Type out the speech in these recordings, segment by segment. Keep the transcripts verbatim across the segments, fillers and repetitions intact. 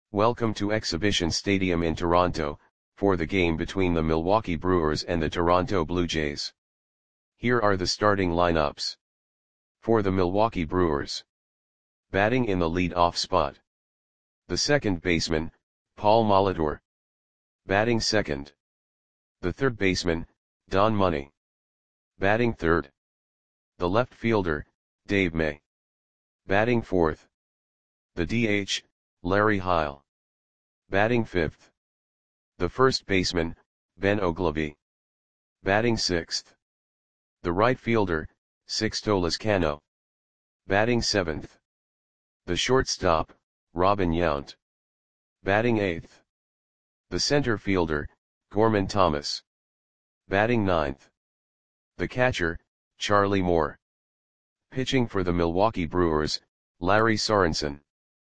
Welcome to Exhibition Stadium in Toronto, for the game between the Milwaukee Brewers and the Toronto Blue Jays. Here are the starting lineups. For the Milwaukee Brewers. Batting in the lead-off spot. The second baseman, Paul Molitor. Batting second. The third baseman, Don Money. Batting third. The left fielder, Dave May. Batting fourth. The D H, Larry Heil. Batting fifth. The first baseman, Ben Oglivie. Batting sixth. The right fielder, Sixto Lezcano. Batting seventh. The shortstop, Robin Yount. Batting eighth. The center fielder, Gorman Thomas. Batting ninth. The catcher, Charlie Moore. Pitching for the Milwaukee Brewers, Larry Sorensen.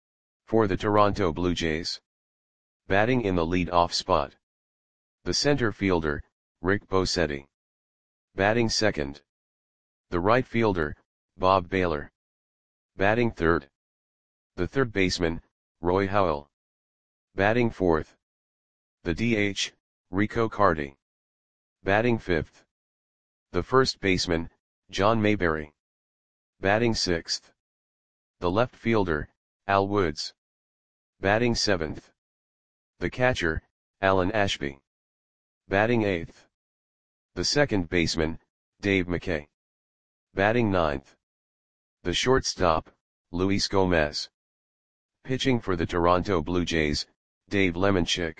For the Toronto Blue Jays. Batting in the lead-off spot. The center fielder, Rick Bosetti. Batting second. The right fielder, Bob Baylor. Batting third. The third baseman, Roy Howell. Batting fourth. The D H, Rico Carty. Batting fifth. The first baseman, John Mayberry. Batting sixth. The left fielder, Al Woods. Batting seventh. The catcher, Alan Ashby. Batting eighth. The second baseman, Dave McKay. Batting ninth. The shortstop, Luis Gomez. Pitching for the Toronto Blue Jays, Dave Lemanchik.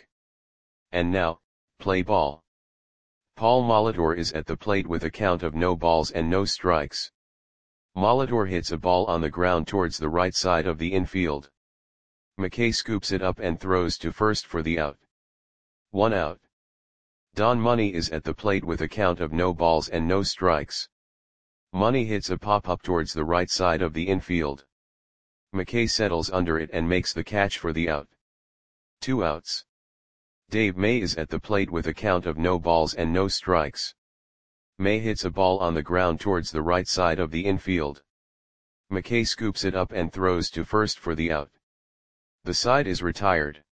And now, play ball. Paul Molitor is at the plate with a count of no balls and no strikes. Molitor hits a ball on the ground towards the right side of the infield. McKay scoops it up and throws to first for the out. One out. Don Money is at the plate with a count of no balls and no strikes. Money hits a pop-up towards the right side of the infield. McKay settles under it and makes the catch for the out. Two outs. Dave May is at the plate with a count of no balls and no strikes. May hits a ball on the ground towards the right side of the infield. McKay scoops it up and throws to first for the out. The side is retired.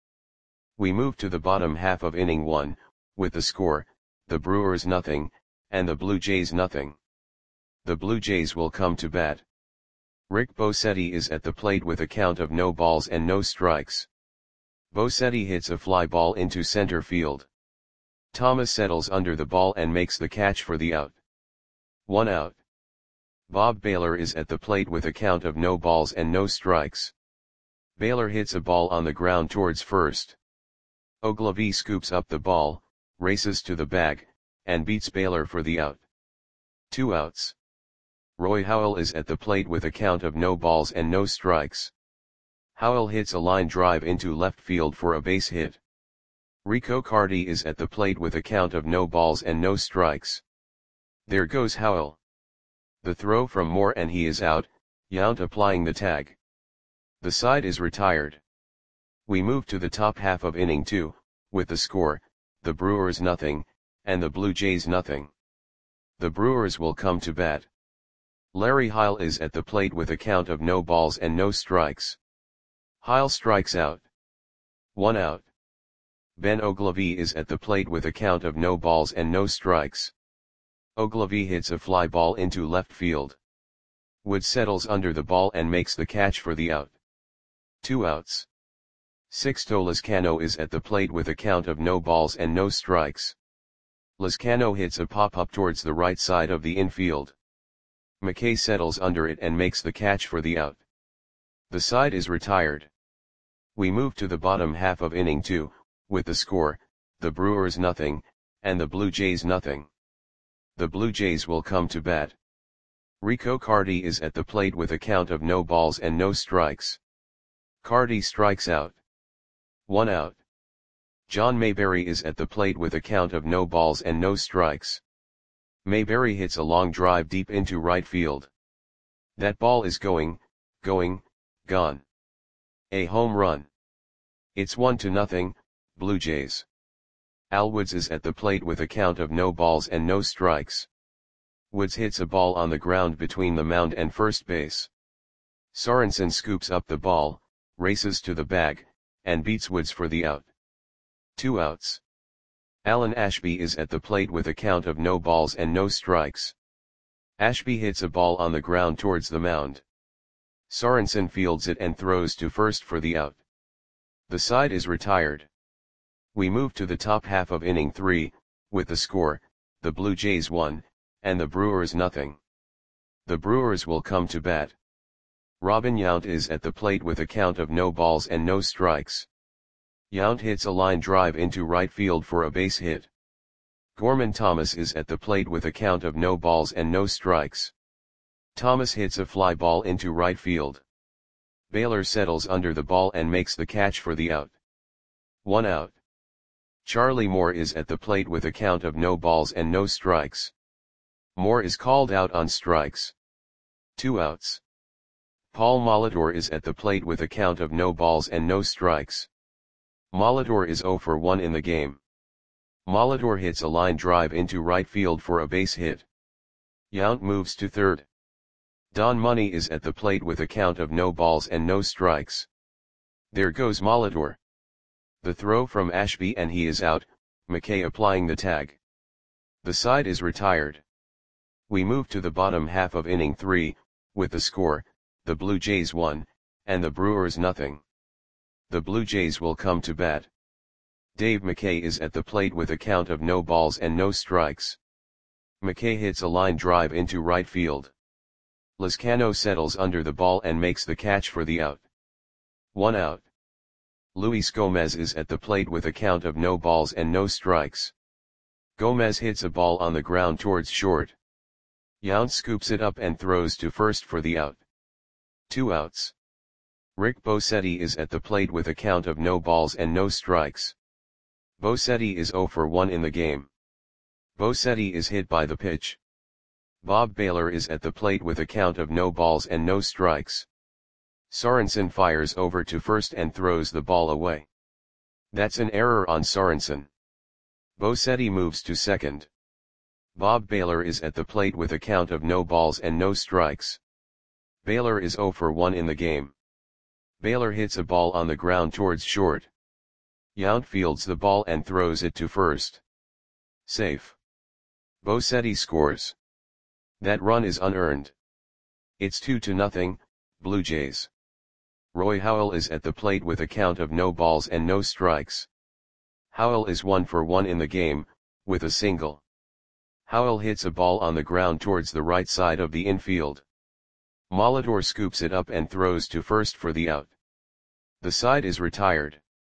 We move to the bottom half of inning one, with the score, the Brewers nothing, and the Blue Jays nothing. The Blue Jays will come to bat. Rick Bosetti is at the plate with a count of no balls and no strikes. Bosetti hits a fly ball into center field. Thomas settles under the ball and makes the catch for the out. One out. Bob Baylor is at the plate with a count of no balls and no strikes. Baylor hits a ball on the ground towards first. Oglivie scoops up the ball, races to the bag, and beats Baylor for the out. Two outs. Roy Howell is at the plate with a count of no balls and no strikes. Howell hits a line drive into left field for a base hit. Rico Carty is at the plate with a count of no balls and no strikes. There goes Howell. The throw from Moore and he is out, Yount applying the tag. The side is retired. We move to the top half of inning two, with the score, the Brewers nothing, and the Blue Jays nothing. The Brewers will come to bat. Larry Heil is at the plate with a count of no balls and no strikes. Heil strikes out. One out. Ben Oglivie is at the plate with a count of no balls and no strikes. Oglivie hits a fly ball into left field. Wood settles under the ball and makes the catch for the out. Two outs. Sixto Lezcano is at the plate with a count of no balls and no strikes. Lezcano hits a pop-up towards the right side of the infield. McKay settles under it and makes the catch for the out. The side is retired. We move to the bottom half of inning two, with the score, the Brewers nothing, and the Blue Jays nothing. The Blue Jays will come to bat. Rico Carty is at the plate with a count of no balls and no strikes. Carty strikes out. One out. John Mayberry is at the plate with a count of no balls and no strikes. Mayberry hits a long drive deep into right field. That ball is going, going, gone. A home run. It's one to nothing, Blue Jays. Al Woods is at the plate with a count of no balls and no strikes. Woods hits a ball on the ground between the mound and first base. Sorensen scoops up the ball, races to the bag, and beats Woods for the out. Two outs. Alan Ashby is at the plate with a count of no balls and no strikes. Ashby hits a ball on the ground towards the mound. Sorensen fields it and throws to first for the out. The side is retired. We move to the top half of inning three, with the score, the Blue Jays one, and the Brewers nothing. The Brewers will come to bat. Robin Yount is at the plate with a count of no balls and no strikes. Yount hits a line drive into right field for a base hit. Gorman Thomas is at the plate with a count of no balls and no strikes. Thomas hits a fly ball into right field. Baylor settles under the ball and makes the catch for the out. One out. Charlie Moore is at the plate with a count of no balls and no strikes. Moore is called out on strikes. Two outs. Paul Molitor is at the plate with a count of no balls and no strikes. Molitor is oh for one in the game. Molitor hits a line drive into right field for a base hit. Yount moves to third. Don Money is at the plate with a count of no balls and no strikes. There goes Molitor. The throw from Ashby and he is out, McKay applying the tag. The side is retired. We move to the bottom half of inning three, with the score, the Blue Jays one, and the Brewers nothing. The Blue Jays will come to bat. Dave McKay is at the plate with a count of no balls and no strikes. McKay hits a line drive into right field. Lizcano settles under the ball and makes the catch for the out. One out. Luis Gomez is at the plate with a count of no balls and no strikes. Gomez hits a ball on the ground towards short. Yount scoops it up and throws to first for the out. Two outs. Rick Bosetti is at the plate with a count of no balls and no strikes. Bosetti is oh for one in the game. Bosetti is hit by the pitch. Bob Baylor is at the plate with a count of no balls and no strikes. Sorensen fires over to first and throws the ball away. That's an error on Sorensen. Bosetti moves to second. Bob Baylor is at the plate with a count of no balls and no strikes. Baylor is oh for one in the game. Baylor hits a ball on the ground towards short. Yount fields the ball and throws it to first. Safe. Bosetti scores. That run is unearned. It's two to nothing, Blue Jays. Roy Howell is at the plate with a count of no balls and no strikes. Howell is one for one in the game, with a single. Howell hits a ball on the ground towards the right side of the infield. Molitor scoops it up and throws to first for the out. The side is retired.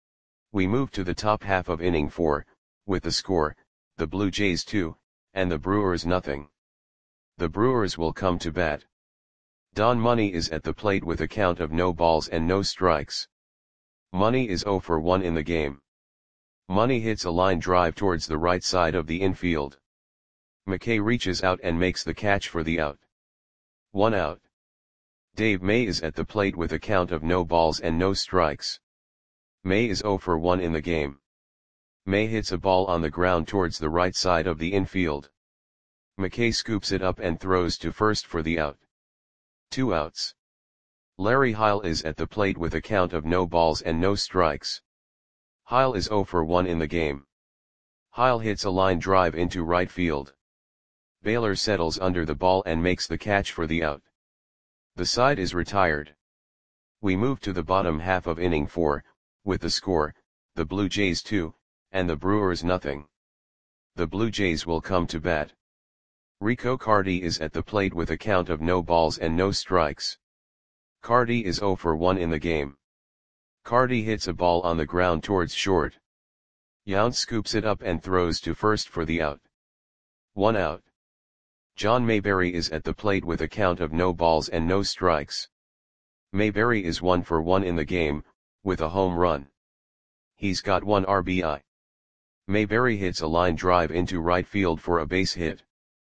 We move to the top half of inning four, with the score, the Blue Jays two, and the Brewers nothing. The Brewers will come to bat. Don Money is at the plate with a count of no balls and no strikes. Money is oh for one in the game. Money hits a line drive towards the right side of the infield. McKay reaches out and makes the catch for the out. One out. Dave May is at the plate with a count of no balls and no strikes. May is oh for one in the game. May hits a ball on the ground towards the right side of the infield. McKay scoops it up and throws to first for the out. Two outs. Larry Heil is at the plate with a count of no balls and no strikes. Heil is oh for one in the game. Heil hits a line drive into right field. Baylor settles under the ball and makes the catch for the out. The side is retired. We move to the bottom half of inning four, with the score, the Blue Jays two, and the Brewers nothing. The Blue Jays will come to bat. Rico Carty is at the plate with a count of no balls and no strikes. Carty is oh for one in the game. Carty hits a ball on the ground towards short. Yount scoops it up and throws to first for the out. One out. John Mayberry is at the plate with a count of no balls and no strikes. Mayberry is one for one in the game, with a home run. He's got one R B I. Mayberry hits a line drive into right field for a base hit.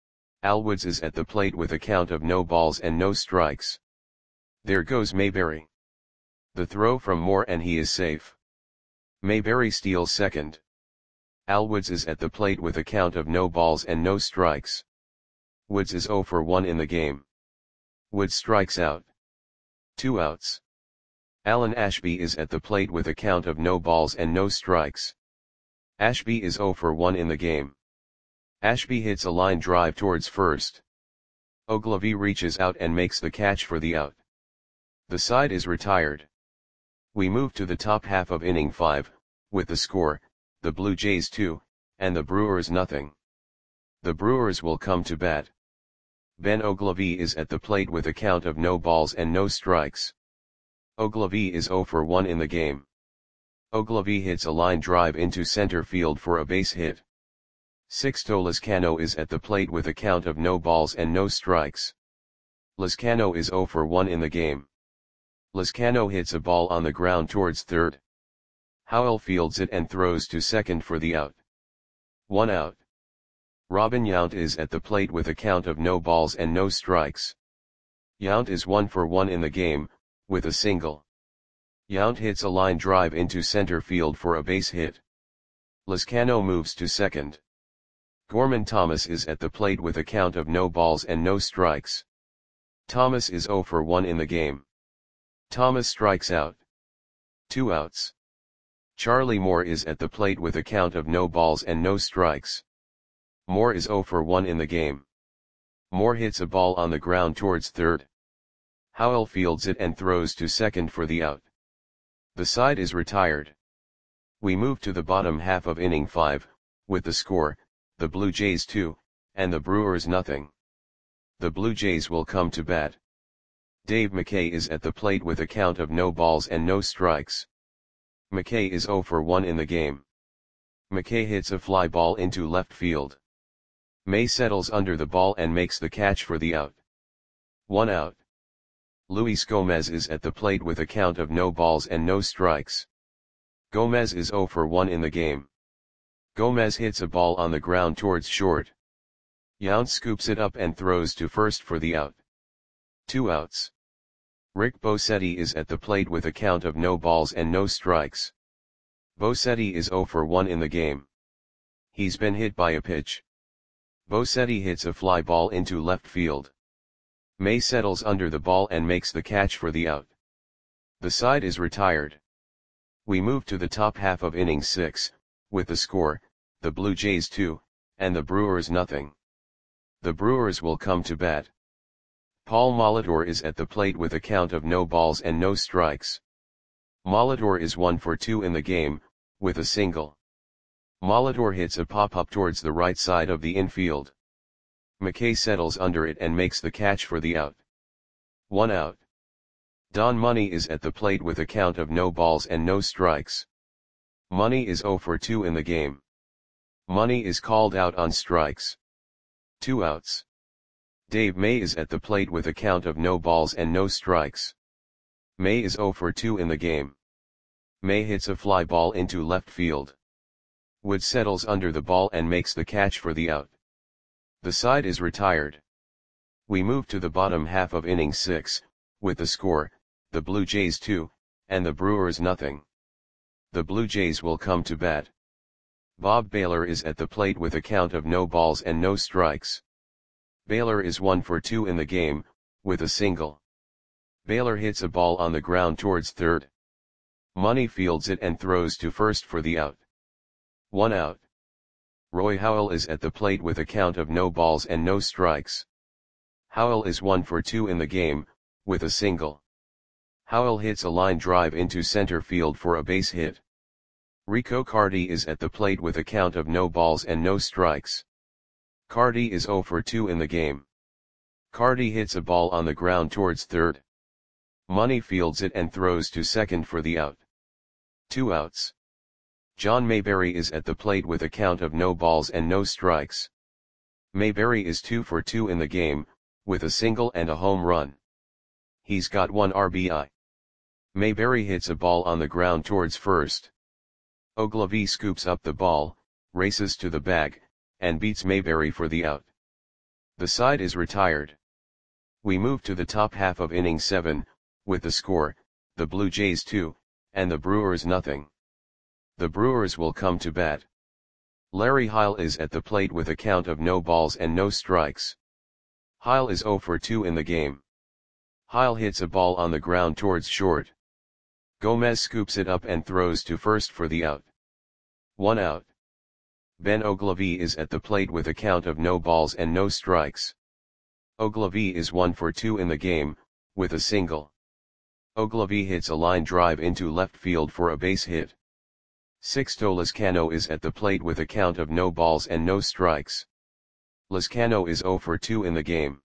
Al Woods is at the plate with a count of no balls and no strikes. There goes Mayberry. The throw from Moore and he is safe. Mayberry steals second. Al Woods is at the plate with a count of no balls and no strikes. Woods is oh for one in the game. Woods strikes out. Two outs. Alan Ashby is at the plate with a count of no balls and no strikes. Ashby is zero for one in the game. Ashby hits a line drive towards first. Ogilvy reaches out and makes the catch for the out. The side is retired. We move to the top half of inning five, with the score, the Blue Jays two, and the Brewers nothing. The Brewers will come to bat. Ben Ogilvy is at the plate with a count of no balls and no strikes. Ogilvy is zero for one in the game. Ogilvy hits a line drive into center field for a base hit. Sixto Lezcano is at the plate with a count of no balls and no strikes. Lezcano is zero for one in the game. Lezcano hits a ball on the ground towards third. Howell fields it and throws to second for the out. One out. Robin Yount is at the plate with a count of no balls and no strikes. Yount is one for one in the game, with a single. Yount hits a line drive into center field for a base hit. Lezcano moves to second. Gorman Thomas is at the plate with a count of no balls and no strikes. Thomas is zero for one in the game. Thomas strikes out. Two outs. Charlie Moore is at the plate with a count of no balls and no strikes. Moore is zero for one in the game. Moore hits a ball on the ground towards third. Howell fields it and throws to second for the out. The side is retired. We move to the bottom half of inning five, with the score, the Blue Jays two, and the Brewers nothing. The Blue Jays will come to bat. Dave McKay is at the plate with a count of no balls and no strikes. McKay is zero for one in the game. McKay hits a fly ball into left field. May settles under the ball and makes the catch for the out. One out. Luis Gomez is at the plate with a count of no balls and no strikes. Gomez is zero for one in the game. Gomez hits a ball on the ground towards short. Yount scoops it up and throws to first for the out. Two outs. Rick Bosetti is at the plate with a count of no balls and no strikes. Bosetti is zero for one in the game. He's been hit by a pitch. Bosetti hits a fly ball into left field. May settles under the ball and makes the catch for the out. The side is retired. We move to the top half of inning six, with the score, the Blue Jays two, and the Brewers nothing. The Brewers will come to bat. Paul Molitor is at the plate with a count of no balls and no strikes. Molitor is one for two in the game, with a single. Molitor hits a pop-up towards the right side of the infield. McKay settles under it and makes the catch for the out. One out. Don Money is at the plate with a count of no balls and no strikes. Money is zero for two in the game. Money is called out on strikes. Two outs. Dave May is at the plate with a count of no balls and no strikes. May is zero for two in the game. May hits a fly ball into left field. Wood settles under the ball and makes the catch for the out. The side is retired. We move to the bottom half of inning six, with the score, the Blue Jays two, and the Brewers nothing. The Blue Jays will come to bat. Bob Baylor is at the plate with a count of no balls and no strikes. Baylor is one for two in the game, with a single. Baylor hits a ball on the ground towards third. Money fields it and throws to first for the out. One out. Roy Howell is at the plate with a count of no balls and no strikes. Howell is one for two in the game, with a single. Howell hits a line drive into center field for a base hit. Rico Carty is at the plate with a count of no balls and no strikes. Carty is zero for two in the game. Carty hits a ball on the ground towards third. Money fields it and throws to second for the out. Two outs. John Mayberry is at the plate with a count of no balls and no strikes. Mayberry is two for two in the game, with a single and a home run. He's got one R B I. Mayberry hits a ball on the ground towards first. Ogilvy scoops up the ball, races to the bag, and beats Mayberry for the out. The side is retired. We move to the top half of inning seven, with the score, the Blue Jays two, and the Brewers nothing. The Brewers will come to bat. Larry Heil is at the plate with a count of no balls and no strikes. Heil is zero for two in the game. Heil hits a ball on the ground towards short. Gomez scoops it up and throws to first for the out. One out. Ben Ogilvy is at the plate with a count of no balls and no strikes. Ogilvy is one for two in the game, with a single. Ogilvy hits a line drive into left field for a base hit. Sixto Lezcano is at the plate with a count of no balls and no strikes. Lezcano is zero for two in the game.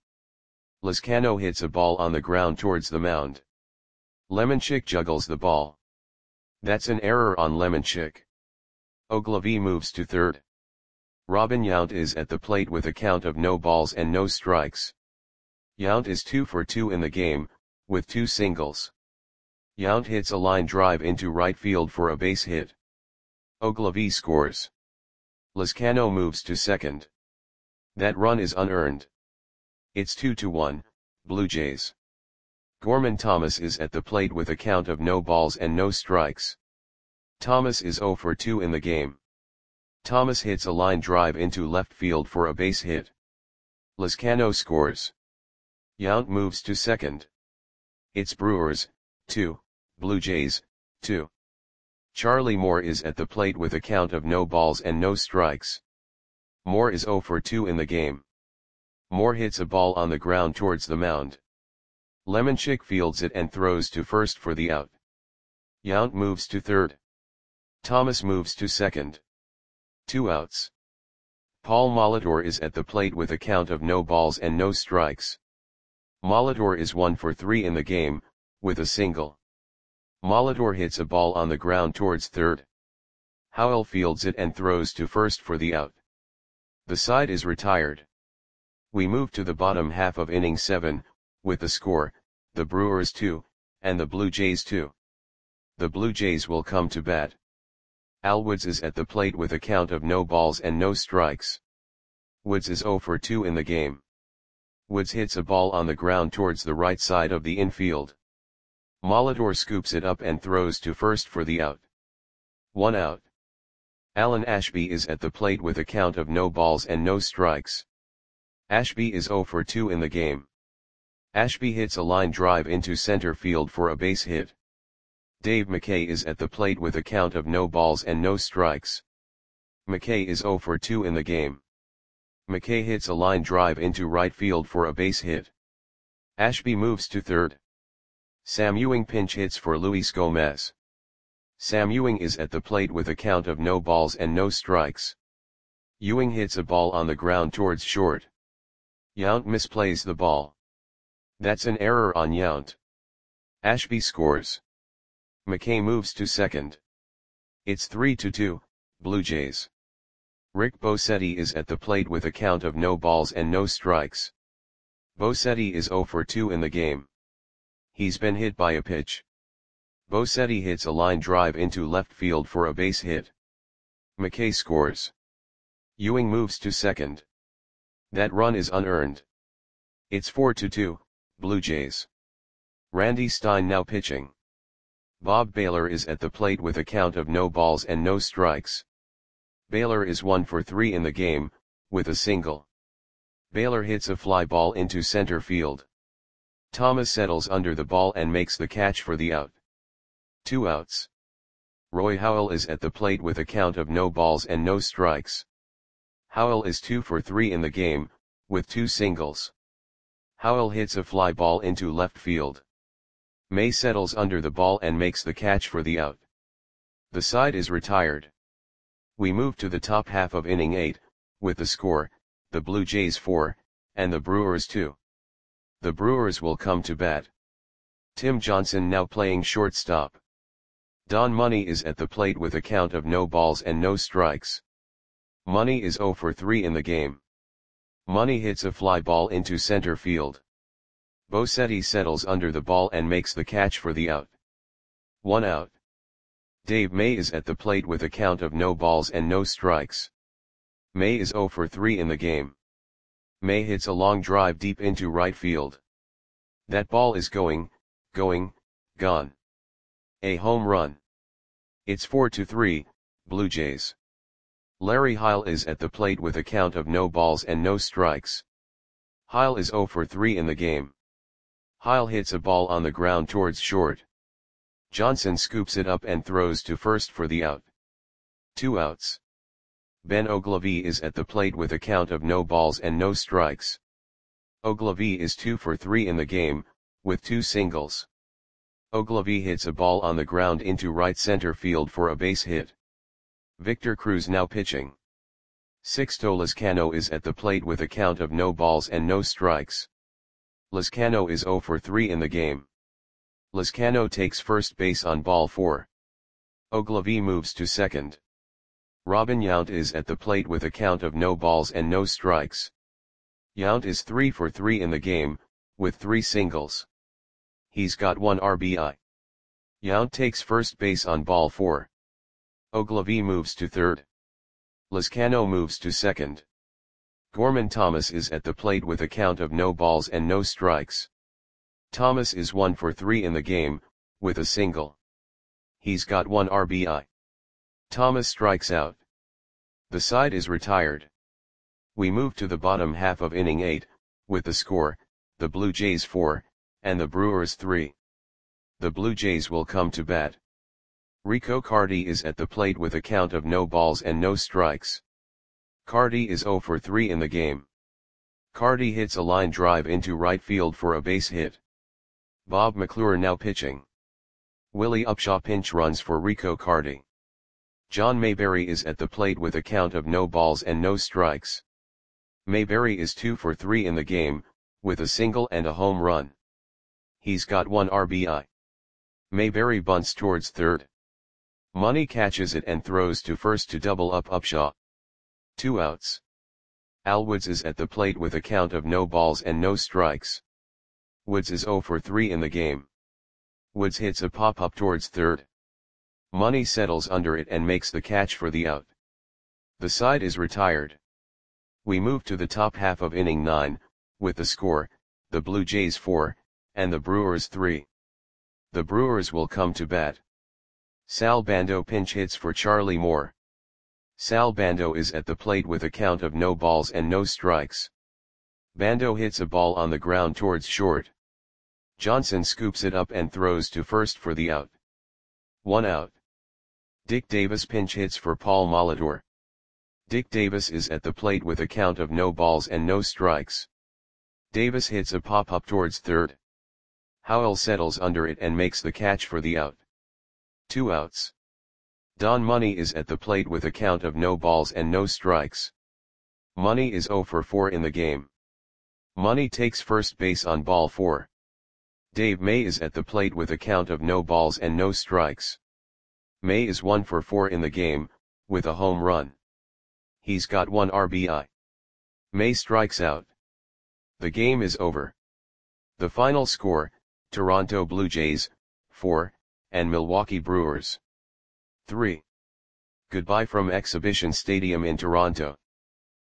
Lezcano hits a ball on the ground towards the mound. Lemanchik juggles the ball. That's an error on Lemanchik. Ogilvy moves to third. Robin Yount is at the plate with a count of no balls and no strikes. Yount is two for two in the game, with two singles. Yount hits a line drive into right field for a base hit. Ogilvy scores. Lezcano moves to second. That run is unearned. It's two to one, Blue Jays. Gorman Thomas is at the plate with a count of no balls and no strikes. Thomas is zero for two in the game. Thomas hits a line drive into left field for a base hit. Lezcano scores. Yount moves to second. It's Brewers, two, Blue Jays, two. Charlie Moore is at the plate with a count of no balls and no strikes. Moore is zero for two in the game. Moore hits a ball on the ground towards the mound. Lemanchik fields it and throws to first for the out. Yount moves to third. Thomas moves to second. Two outs. Paul Molitor is at the plate with a count of no balls and no strikes. Molitor is one for three in the game, with a single. Molitor hits a ball on the ground towards third. Howell fields it and throws to first for the out. The side is retired. We move to the bottom half of inning seven, with the score, the Brewers two, and the Blue Jays two. The Blue Jays will come to bat. Al Woods is at the plate with a count of no balls and no strikes. Woods is zero for two in the game. Woods hits a ball on the ground towards the right side of the infield. Molitor scoops it up and throws to first for the out. One out. Alan Ashby is at the plate with a count of no balls and no strikes. Ashby is zero for two in the game. Ashby hits a line drive into center field for a base hit. Dave McKay is at the plate with a count of no balls and no strikes. McKay is zero for two in the game. McKay hits a line drive into right field for a base hit. Ashby moves to third. Sam Ewing pinch hits for Luis Gomez. Sam Ewing is at the plate with a count of no balls and no strikes. Ewing hits a ball on the ground towards short. Yount misplays the ball. That's an error on Yount. Ashby scores. McKay moves to second. It's three to two, Blue Jays. Rick Bosetti is at the plate with a count of no balls and no strikes. Bosetti is zero for two in the game. He's been hit by a pitch. Bosetti hits a line drive into left field for a base hit. McKay scores. Ewing moves to second. That run is unearned. It's four to two, Blue Jays. Randy Stein now pitching. Bob Baylor is at the plate with a count of no balls and no strikes. Baylor is one for three in the game, with a single. Baylor hits a fly ball into center field. Thomas settles under the ball and makes the catch for the out. Two outs. Roy Howell is at the plate with a count of no balls and no strikes. Howell is two for three in the game, with two singles. Howell hits a fly ball into left field. May settles under the ball and makes the catch for the out. The side is retired. We move to the top half of inning eight, with the score, the Blue Jays four, and the Brewers two. The Brewers will come to bat. Tim Johnson now playing shortstop. Don Money is at the plate with a count of no balls and no strikes. Money is zero for three in the game. Money hits a fly ball into center field. Bosetti settles under the ball and makes the catch for the out. One out. Dave May is at the plate with a count of no balls and no strikes. May is zero for three in the game. May hits a long drive deep into right field. That ball is going, going, gone. A home run. It's four to three, Blue Jays. Larry Heil is at the plate with a count of no balls and no strikes. Heil is zero for three in the game. Heil hits a ball on the ground towards short. Johnson scoops it up and throws to first for the out. Two outs. Ben Ogilvie is at the plate with a count of no balls and no strikes. Ogilvie is two for three in the game, with two singles. Ogilvie hits a ball on the ground into right center field for a base hit. Victor Cruz now pitching. Sixto Lizcano is at the plate with a count of no balls and no strikes. Lizcano is zero for three in the game. Lizcano takes first base on ball four. Ogilvie moves to second. Robin Yount is at the plate with a count of no balls and no strikes. Yount is three for three in the game, with three singles. He's got one R B I. Yount takes first base on ball four. Ogilvie moves to third. Lizcano moves to second. Gorman Thomas is at the plate with a count of no balls and no strikes. Thomas is one for three in the game, with a single. He's got one R B I. Thomas strikes out. The side is retired. We move to the bottom half of inning eight, with the score, the Blue Jays four, and the Brewers three. The Blue Jays will come to bat. Rico Carty is at the plate with a count of no balls and no strikes. Carty is zero for three in the game. Carty hits a line drive into right field for a base hit. Bob McClure now pitching. Willie Upshaw pinch runs for Rico Carty. John Mayberry is at the plate with a count of no balls and no strikes. Mayberry is two for three in the game, with a single and a home run. He's got one R B I. Mayberry bunts towards third. Money catches it and throws to first to double up Upshaw. Two outs. Al Woods is at the plate with a count of no balls and no strikes. Woods is zero for three in the game. Woods hits a pop-up towards third. Money settles under it and makes the catch for the out. The side is retired. We move to the top half of inning nine, with the score, the Blue Jays four, and the Brewers three. The Brewers will come to bat. Sal Bando pinch hits for Charlie Moore. Sal Bando is at the plate with a count of no balls and no strikes. Bando hits a ball on the ground towards short. Johnson scoops it up and throws to first for the out. One out. Dick Davis pinch hits for Paul Molitor. Dick Davis is at the plate with a count of no balls and no strikes. Davis hits a pop-up towards third. Howell settles under it and makes the catch for the out. Two outs. Don Money is at the plate with a count of no balls and no strikes. Money is zero for four in the game. Money takes first base on ball four. Dave May is at the plate with a count of no balls and no strikes. May is one for four in the game, with a home run. He's got one R B I. May strikes out. The game is over. The final score, Toronto Blue Jays, four, and Milwaukee Brewers, three. Goodbye from Exhibition Stadium in Toronto.